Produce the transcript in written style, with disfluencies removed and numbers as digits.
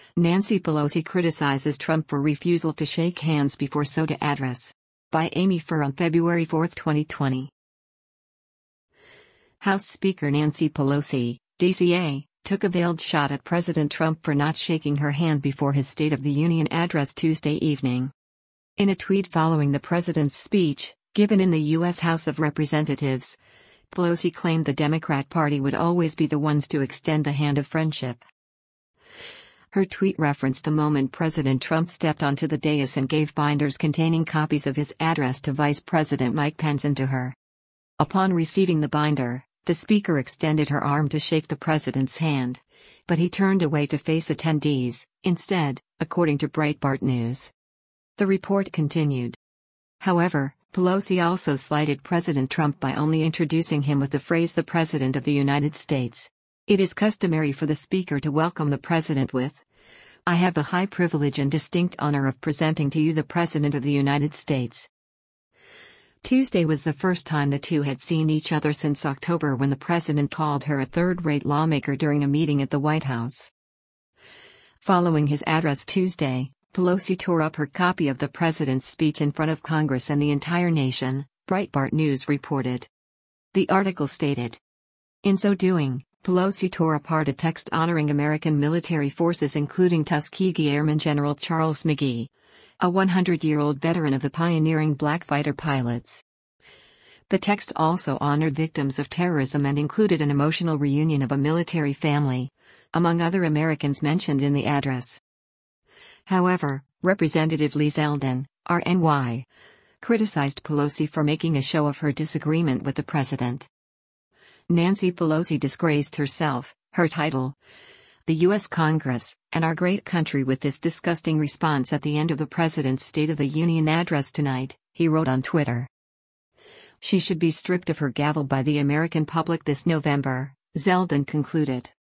Nancy Pelosi criticizes Trump for refusal to shake hands before SOTA address. By Amy Furr on February 4, 2020. House Speaker Nancy Pelosi, DCA, took a veiled shot at President Trump for not shaking her hand before his State of the Union address Tuesday evening. In a tweet following the president's speech, given in the U.S. House of Representatives, Pelosi claimed the Democrat Party would always be the ones to extend the hand of friendship. Her tweet referenced the moment President Trump stepped onto the dais and gave binders containing copies of his address to Vice President Mike Pence and to her. Upon receiving the binder, the speaker extended her arm to shake the president's hand, but he turned away to face attendees, instead, according to Breitbart News. The report continued. However, Pelosi also slighted President Trump by only introducing him with the phrase "the President of the United States." It is customary for the speaker to welcome the president with, "I have the high privilege and distinct honor of presenting to you the President of the United States." Tuesday was the first time the two had seen each other since October, when the president called her a third-rate lawmaker during a meeting at the White House. Following his address Tuesday, Pelosi tore up her copy of the president's speech in front of Congress and the entire nation, Breitbart News reported. The article stated. In so doing, Pelosi tore apart a text honoring American military forces, including Tuskegee Airman General Charles McGee, a 100-year-old veteran of the pioneering black fighter pilots. The text also honored victims of terrorism and included an emotional reunion of a military family, among other Americans mentioned in the address. However, Representative Lee Zeldin, RNY, criticized Pelosi for making a show of her disagreement with the president. Nancy Pelosi disgraced herself, her title, the U.S. Congress, and our great country with this disgusting response at the end of the president's State of the Union address tonight, he wrote on Twitter. She should be stripped of her gavel by the American public this November, Zeldin concluded.